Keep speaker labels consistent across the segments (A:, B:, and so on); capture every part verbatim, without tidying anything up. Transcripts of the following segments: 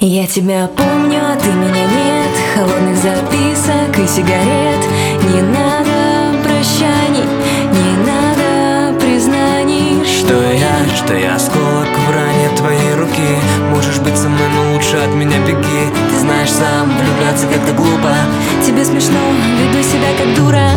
A: Я тебя помню, а ты меня нет. Холодных записок и сигарет. Не надо прощаний, не надо признаний.
B: Что я, что я осколок в ране твоей руки. Можешь быть со мной, но лучше от меня беги. Ты знаешь сам, влюбляться как-то глупо.
A: Тебе смешно, веду себя как дура.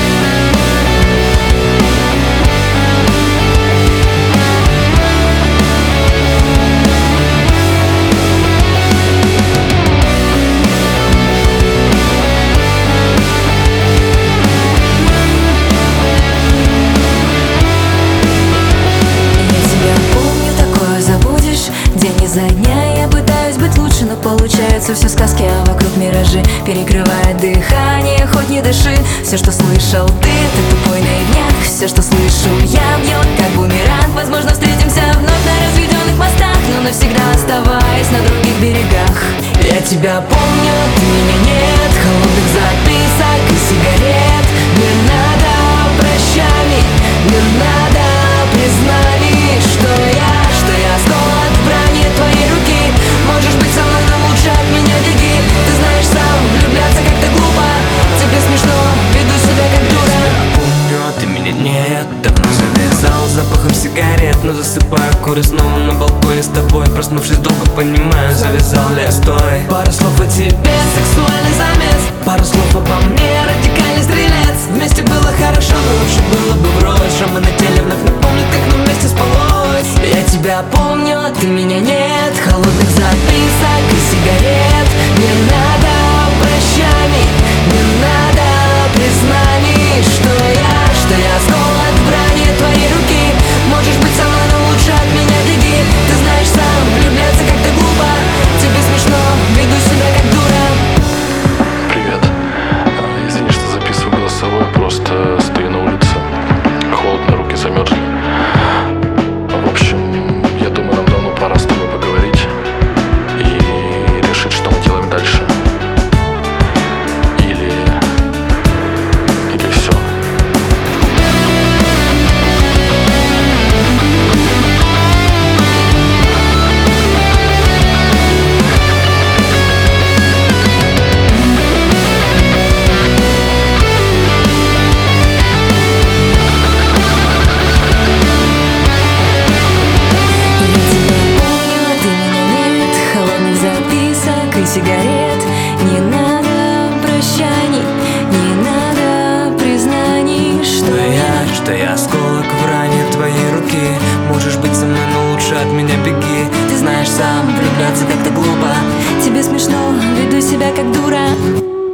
A: За дня я пытаюсь быть лучше, но получается все сказки, а вокруг миражи. Перекрывает дыхание, хоть не дыши. Все, что слышал ты, это тупой наивняк. Все, что слышу я, бьет как бумеранг. Возможно, встретимся вновь на разведенных мостах, но навсегда оставаясь на других берегах.
B: Я тебя помню, ты меня нет. Холодных записок и сигарет. Не надо прощаний, не надо признаний. Что я, что я осколок в брани твоей руки. Можешь быть со мной, но лучше от меня беги. Ты знаешь сам, влюбляться как-то глупо. Тебе смешно, веду себя как дура. Помню, а ты меня нет. Давно завязал запахом сигарет, но засыпаю курю снова на балконе с тобой. Проснувшись долго понимаю, завязал ли я стой. Пару слов о тебе, сексуальный замес. Пару слов обо мне, радикальный стрелец. Вместе было хорошо, но лучше было бы врозь. Шрамы на теле вновь напомнят, как нам вместе спалось. Я тебя помню, а ты меня нет. Холодных записок и сигарет. Не надо прощаний, не надо признаний. Что я, что я осколок в брани твоей руки. Можешь быть со мной, но лучше от меня беги. Ты знаешь сам, влюбляться как-то глупо. Тебе смешно, веду себя как дура.
C: Привет. Извини, что записываю голосовой. Просто стою на улице. Холодно, руки замерзли. В общем, я думаю, нам давно пора с тобой поговорить и решить, что мы делаем дальше. Или... Или все.
A: Сигарет, не надо прощаний, не надо признаний. Что,
B: что я, что я осколок в ране твоей руки. Можешь быть со мной, но лучше от меня беги. Ты знаешь сам, влюбляться как-то глупо.
A: Тебе смешно, веду себя как дура.